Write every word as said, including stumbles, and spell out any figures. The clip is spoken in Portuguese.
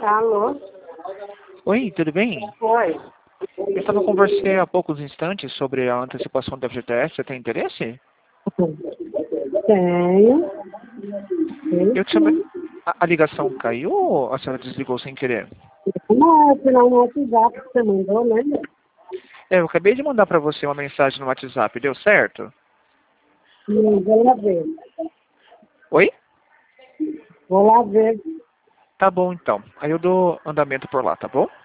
Alô? Oi, tudo bem? Oi. Eu estava com você há poucos instantes sobre a antecipação do F G T S. Você tem interesse? Tenho. Eu te chamei... A, a ligação caiu ou a senhora desligou sem querer? Não, final no WhatsApp que você mandou, né? É, eu acabei de mandar para você uma mensagem no WhatsApp. Deu certo? Hum, vou lá ver. Oi? Vou lá ver. Tá bom, então. Aí eu dou andamento por lá, tá bom?